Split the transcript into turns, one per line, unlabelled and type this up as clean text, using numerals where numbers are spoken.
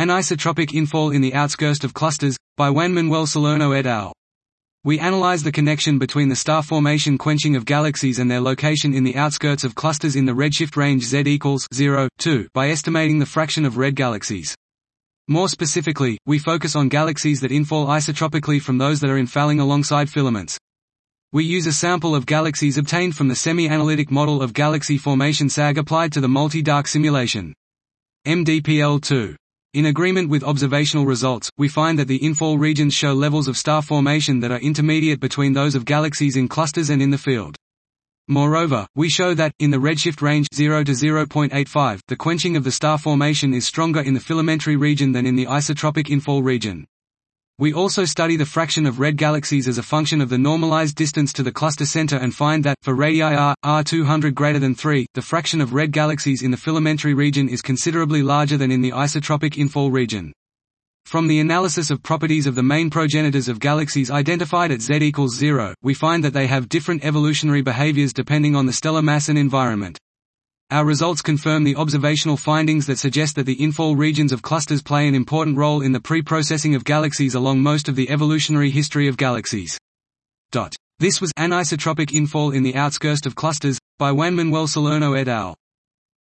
Anisotropic infall in the outskirts of clusters, by Juan Manuel Salerno et al. We analyze the connection between the star formation quenching of galaxies and their location in the outskirts of clusters in the redshift range Z equals 0, 2 by estimating the fraction of red galaxies. More specifically, we focus on galaxies that infall isotropically from those that are infalling alongside filaments. We use a sample of galaxies obtained from the semi-analytic model of galaxy formation SAG applied to the multi-dark simulation. MDPL2. In agreement with observational results, we find that the infall regions show levels of star formation that are intermediate between those of galaxies in clusters and in the field. Moreover, we show that, in the redshift range 0 to 0.85, the quenching of the star formation is stronger in the filamentary region than in the isotropic infall region. We also study the fraction of red galaxies as a function of the normalized distance to the cluster center and find that, for radii r200 greater than 3, the fraction of red galaxies in the filamentary region is considerably larger than in the isotropic infall region. From the analysis of properties of the main progenitors of galaxies identified at Z equals 0, we find that they have different evolutionary behaviors depending on the stellar mass and environment. Our results confirm the observational findings that suggest that the infall regions of clusters play an important role in the pre-processing of galaxies along most of the evolutionary history of galaxies. This was Anisotropic infall in the outskirts of clusters, by Juan Manuel Salerno et al.